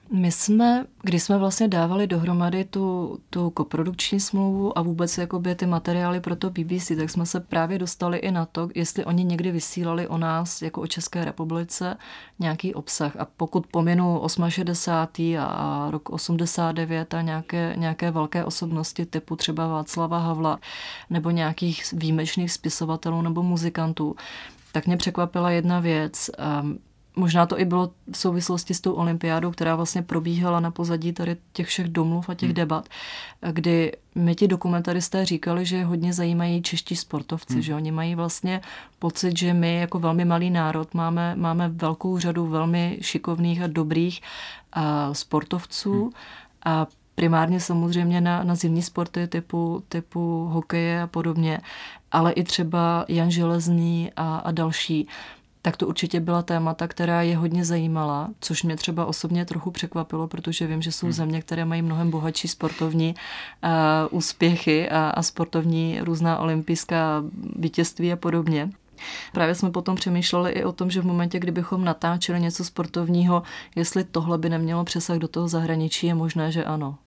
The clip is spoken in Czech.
Když jsme vlastně dávali dohromady tu koprodukční smlouvu a vůbec jakoby ty materiály pro to BBC, tak jsme se právě dostali i na to, jestli oni někdy vysílali o nás, jako o České republice, nějaký obsah. A pokud pominu 68. a rok 89 a nějaké velké osobnosti typu třeba Václava Havla nebo nějakých výjimečných spisovatelů nebo muzikantů, tak mě překvapila jedna věc. Možná to i bylo v souvislosti s tou olympiádou, která vlastně probíhala na pozadí tady těch všech domluv a těch debat, kdy mi ti dokumentaristé říkali, že hodně zajímají čeští sportovci, že oni mají vlastně pocit, že my jako velmi malý národ máme velkou řadu velmi šikovných a dobrých sportovců a primárně samozřejmě na zimní sporty typu hokeje a podobně, ale i třeba Jan Železný a další. Tak to určitě byla témata, která je hodně zajímala, což mě třeba osobně trochu překvapilo, protože vím, že jsou země, které mají mnohem bohatší sportovní úspěchy a sportovní různá olympijská vítězství a podobně. Právě jsme potom přemýšleli i o tom, že v momentě, kdybychom natáčeli něco sportovního, jestli tohle by nemělo přesah do toho zahraničí, je možné, že ano.